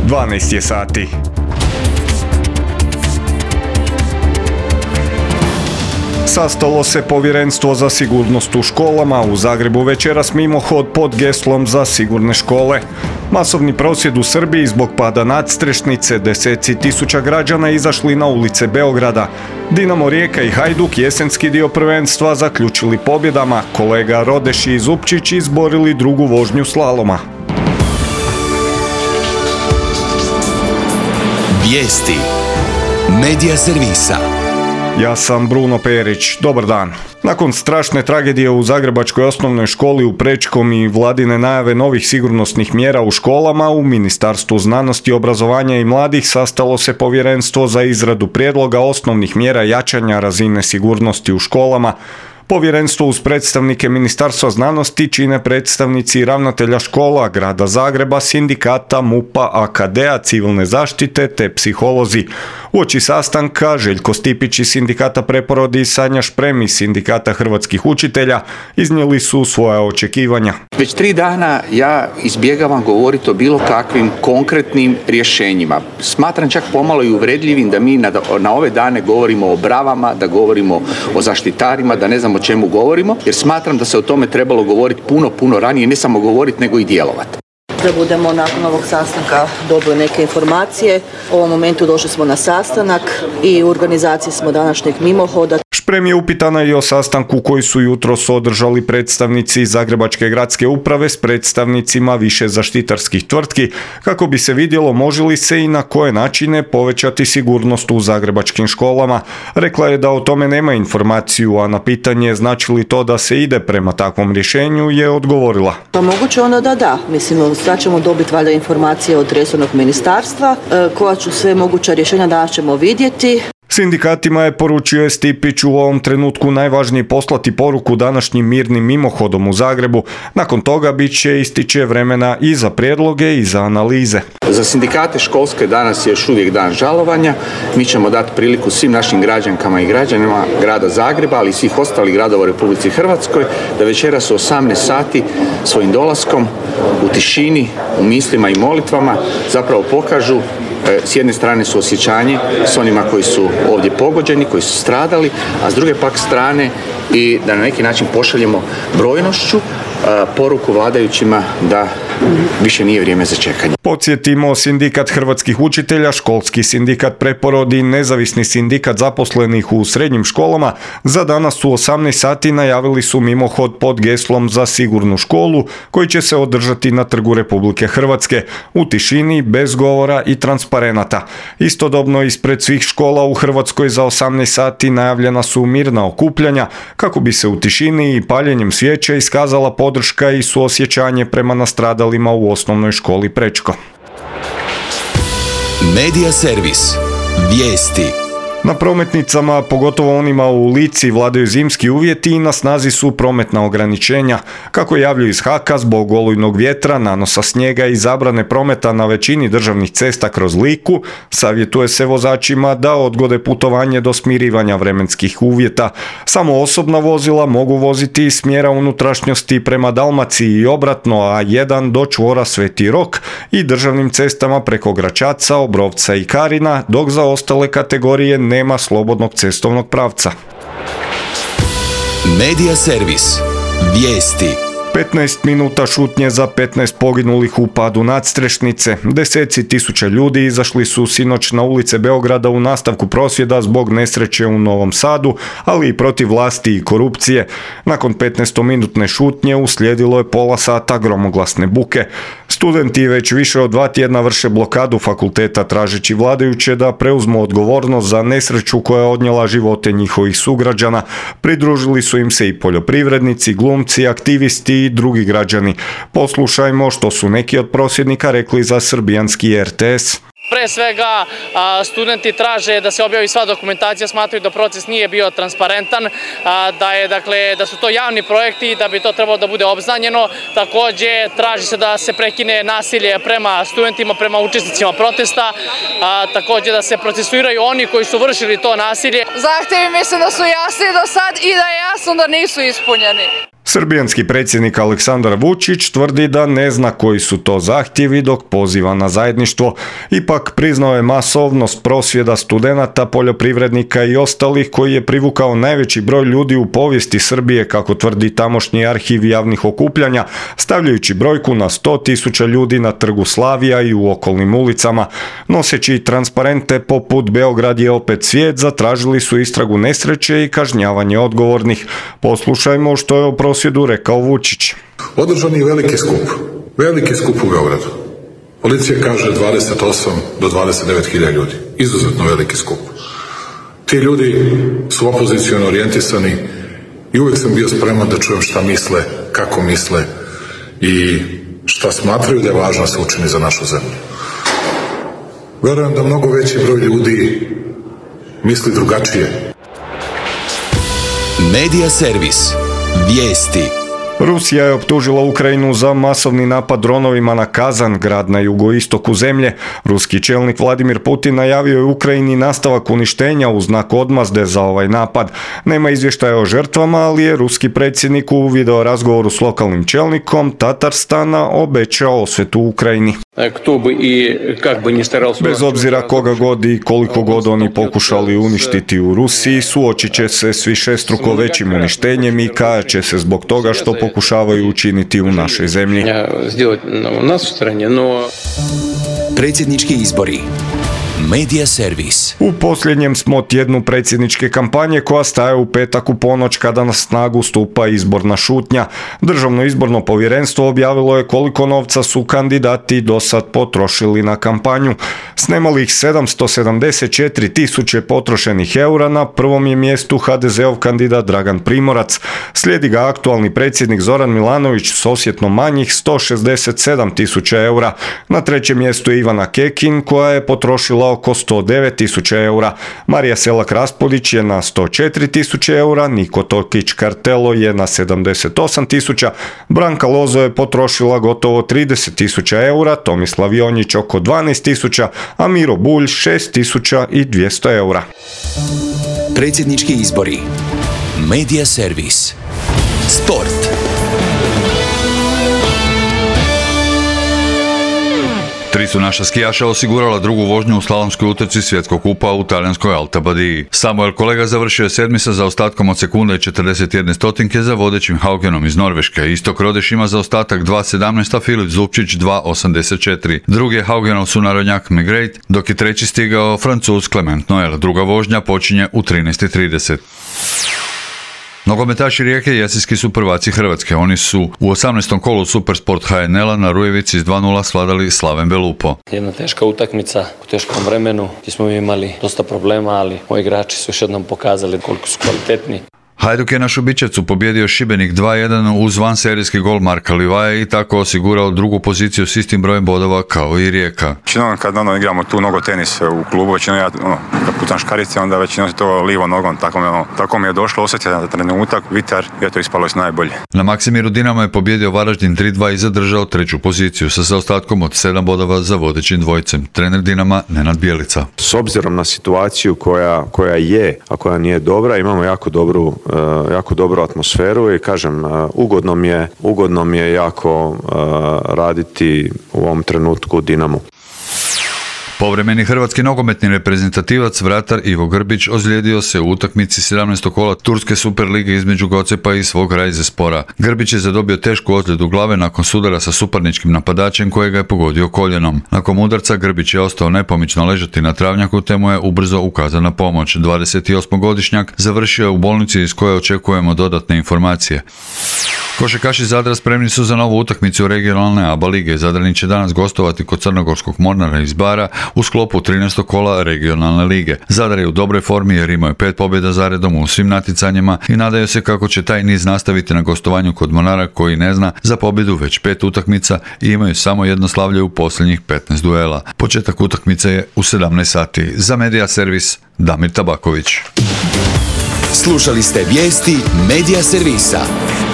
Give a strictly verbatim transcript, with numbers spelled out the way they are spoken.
dvanaest je sati. Sastalo se Povjerenstvo za sigurnost u školama u Zagrebu večeras mimohod pod geslom za sigurne škole. Masovni prosvjed u Srbiji zbog pada nadstrešnice, deseci tisuća građana izašli na ulice Beograda. Dinamo Rijeka i Hajduk jesenski dio prvenstva zaključili pobjedama, kolega Rodeš i Zupčić izborili drugu vožnju slaloma. Vijesti Medija servisa. Ja sam Bruno Perić, dobar dan. Nakon strašne tragedije u Zagrebačkoj osnovnoj školi u Prečkom i vladine najave novih sigurnosnih mjera u školama, u Ministarstvu znanosti, obrazovanja i mladih sastalo se Povjerenstvo za izradu prijedloga osnovnih mjera jačanja razine sigurnosti u školama. Povjerenstvo uz predstavnike Ministarstva znanosti čine predstavnici ravnatelja škola, Grada Zagreba, sindikata, MUP-a, A K D-a, civilne zaštite te psiholozi. Uoči sastanka Željko Stipić iz sindikata Preporodi i Sanja Šprem iz sindikata hrvatskih učitelja iznijeli su svoja očekivanja. Već tri dana ja izbjegavam govoriti o bilo kakvim konkretnim rješenjima. Smatram čak pomalo i uvredljivim da mi na, na ove dane govorimo o bravama, da govorimo o zaštitarima, da ne znamo o čemu govorimo, jer smatram da se o tome trebalo govoriti puno, puno ranije, ne samo govoriti, nego i djelovati. Da budemo nakon ovog sastanka dobili neke informacije. U ovom momentu došli smo na sastanak i u organizaciji smo današnjeg mimohoda. Šprem je upitana i o sastanku koji su jutros održali predstavnici Zagrebačke gradske uprave s predstavnicima više zaštitarskih tvrtki kako bi se vidjelo može li se i na koje načine povećati sigurnost u zagrebačkim školama. Rekla je da o tome nema informaciju, a na pitanje znači li to da se ide prema takvom rješenju je odgovorila. Pa moguće onda da da. Mislim, sad ćemo dobiti valjda informacije od resornog ministarstva, koja ću sve moguća rješenja danas ćemo vidjeti. Sindikatima je poručio Stipić u ovom trenutku najvažnije poslati poruku današnjim mirnim mimohodom u Zagrebu. Nakon toga bit će ističe vremena i za prijedloge i za analize. Za sindikate školske danas je još uvijek dan žalovanja. Mi ćemo dati priliku svim našim građankama i građanima grada Zagreba, ali i svih ostalih gradova u Republici Hrvatskoj, da večeras u osamnaest sati svojim dolaskom u tišini, u mislima i molitvama zapravo pokažu s jedne strane suosjećanje s onima koji su ovdje pogođeni, koji su stradali, a s druge pak strane i da na neki način pošaljemo brojnošću poruku vladajućima da više nije vrijeme za čekanje. Podsjetimo, sindikat hrvatskih učitelja, školski sindikat Preporodi i nezavisni sindikat zaposlenih u srednjim školama za danas u osamnaest sati najavili su mimohod pod geslom za sigurnu školu koji će se održati na Trgu Republike Hrvatske u tišini, bez govora i transparenata. Istodobno ispred svih škola u Hrvatskoj za osamnaest sati najavljena su mirna okupljanja kako bi se u tišini i paljenjem svijeća iskazala podrška i suosjećanje prema nastradalima u osnovnoj školi Prečko. Medija servis. Vijesti. Na prometnicama, pogotovo onima u Lici, vladaju zimski uvjeti i na snazi su prometna ograničenja. Kako javljaju iz Haka, zbog olujnog vjetra, nanosa snijega i zabrane prometa na većini državnih cesta kroz Liku, savjetuje se vozačima da odgode putovanje do smirivanja vremenskih uvjeta. Samo osobna vozila mogu voziti iz smjera unutrašnjosti prema Dalmaciji i obratno, a jedan do čvora Sveti Rok i državnim cestama preko Gračaca, Obrovca i Karina, dok za ostale kategorije nema slobodnog cestovnog pravca. Medija servis. Vijesti. petnaest minuta šutnje za petnaest poginulih u padu nadstrešnice. Deseci tisuća ljudi izašli su sinoć na ulice Beograda u nastavku prosvjeda zbog nesreće u Novom Sadu, ali i protiv vlasti i korupcije. Nakon petnaestominutne šutnje uslijedilo je pola sata gromoglasne buke. Studenti već više od dva tjedna vrše blokadu fakulteta tražeći vladajuće da preuzmu odgovornost za nesreću koja je odnijela živote njihovih sugrađana. Pridružili su im se i poljoprivrednici, glumci, aktivisti i drugi građani. Poslušajmo što su neki od prosvjednika rekli za srbijanski R T S. Pre svega, studenti traže da se objavi sva dokumentacija, smatraju da proces nije bio transparentan, da, je, dakle, da su to javni projekti i da bi to trebalo da bude obznanjeno. Također, traži se da se prekine nasilje prema studentima, prema učesnicima protesta, također da se procesuiraju oni koji su vršili to nasilje. Zahtjevi mislim da su jasni do sad i da je jasno da nisu ispunjeni. Srbijanski predsjednik Aleksandar Vučić tvrdi da ne zna koji su to zahtjevi dok poziva na zajedništvo. Ipak priznao je masovnost prosvjeda studenata, poljoprivrednika i ostalih koji je privukao najveći broj ljudi u povijesti Srbije, kako tvrdi tamošnji arhiv javnih okupljanja, stavljajući brojku na sto tisuća ljudi na Trgu Slavija i u okolnim ulicama. Noseći transparente poput Beograd je opet svijet, zatražili su istragu nesreće i kažnjavanje odgovornih. Poslušajmo što je o prosvjedu rekao Vučić. Održan je veliki skup, veliki skup u Beogradu. Policija kaže dvadeset osam do dvadeset devet hiljada ljudi. Izuzetno veliki skup. Ti ljudi su opoziciono orijentisani i uvijek sam bio spreman da čujem šta misle, kako misle i šta smatraju da je važno se učini za našu zemlju. Verujem da mnogo veći broj ljudi misli drugačije. Medija servis. Vijesti. Rusija je optužila Ukrajinu za masovni napad dronovima na Kazan, grad na jugoistoku zemlje. Ruski čelnik Vladimir Putin najavio je Ukrajini nastavak uništenja u znak odmazde za ovaj napad. Nema izvještaja o žrtvama, ali je ruski predsjednik u video razgovoru s lokalnim čelnikom Tatarstana obećao osvetu Ukrajini. Bez obzira koga god i koliko god oni pokušali uništiti u Rusiji, suočit će se s višestruko većim uništenjem i kajat će se zbog toga što pokušavaju učiniti u našoj zemlji. Predsjednički izbori. Medija servis. U posljednjem smo tjednu predsjedničke kampanje koja staje u petak u ponoć kada na snagu stupa izborna šutnja. Državno izborno povjerenstvo objavilo je koliko novca su kandidati do sad potrošili na kampanju. S nemalih sedamsto sedamdeset četiri tisuće potrošenih eura na prvom je mjestu ha de zeov kandidat Dragan Primorac. Slijedi ga aktualni predsjednik Zoran Milanović s osjetno manjih sto šezdeset sedam tisuća eura. Na trećem mjestu je Ivana Kekin koja je potrošila oko sto devet tisuća eura. Marija Selak Raspudić je na sto četiri tisuće eura, Niko Tokić Kartelo je na sedamdeset osam tisuća, Branka Lozo je potrošila gotovo trideset tisuća eura, Tomislav Jonjić oko dvanaest tisuća, a Miro Bulj šest tisuća dvjesto eura. Predsjednički izbori. Medija servis. Sport. Tri su naša skijaša osigurala drugu vožnju u slalomskoj utrci svjetskog kupa u talijanskoj Alta Badiji. Samuel Kolega završio je sedmi sa zaostatkom od sekunde i četrdeset jedne stotinke za vodećim Haugenom iz Norveške. Istok Rodeš ima zaostatak dva sedamnaest, a Filip Zupčić dva osamdeset četiri. Drugi je Haugenov sunarodnjak McGrath, dok je treći stigao Francuz Clement Noël. Druga vožnja počinje u trinaest trideset. Nogometaši Rijeke jesenski su prvaci Hrvatske. Oni su u osamnaestom kolu Supersport ha en el-a na Rujevici s dva nula svladali Slaven Belupo. Jedna teška utakmica u teškom vremenu gdje smo imali dosta problema, ali moji igrači su još jednom pokazali koliko su kvalitetni. Hajduk je na Šubićevcu pobjedio Šibenik dva jedan uz vanserijski gol Marka Livaja i tako osigurao drugu poziciju s istim brojem bodova kao i Rijeka. Većinom kad ono, igramo tu nogo tenis u klubu, većinom ja ono, kad putam škarice, onda većinom se to livo nogom, tako, ono, tako mi je došlo, osjetio na trenutak, vitar i je to ispalo iz najbolje. Na Maksimiru Dinamo je pobjedio Varaždin tri dva i zadržao treću poziciju sa zaostatkom od sedam bodova za vodećim dvojcem. Trener Dinama Nenad Bjelica. S obzirom na situaciju koja, koja je, a koja nije dobra, imamo jako dobru jako dobru atmosferu i kažem, ugodno mi je, ugodno mi je jako raditi u ovom trenutku Dinamu. Povremeni hrvatski nogometni reprezentativac vratar Ivo Grbić ozlijedio se u utakmici sedamnaestog kola Turske Superlige između Gocepa i svog Rajzespora. Grbić je zadobio tešku ozljedu glave nakon sudara sa suparničkim napadačem kojega je pogodio koljenom. Nakon udarca Grbić je ostao nepomično ležati na travnjaku te mu je ubrzo ukazana pomoć. dvadesetosmogodišnjak završio je u bolnici iz koje očekujemo dodatne informacije. Košarkaši Zadra spremni su za novu utakmicu regionalne A B A lige. Zadrani će danas gostovati kod crnogorskog Mornara iz Bara u sklopu trinaestog kola regionalne lige. Zadar je u dobroj formi jer imaju pet pobjeda zaredom u svim natjecanjima i nadaju se kako će taj niz nastaviti na gostovanju kod Mornara koji ne zna za pobjedu već pet utakmica i imaju samo jedno slavlje u posljednjih petnaest duela. Početak utakmice je u sedamnaest sati. Za Medija servis Damir Tabaković. Slušali ste vijesti Medija servisa.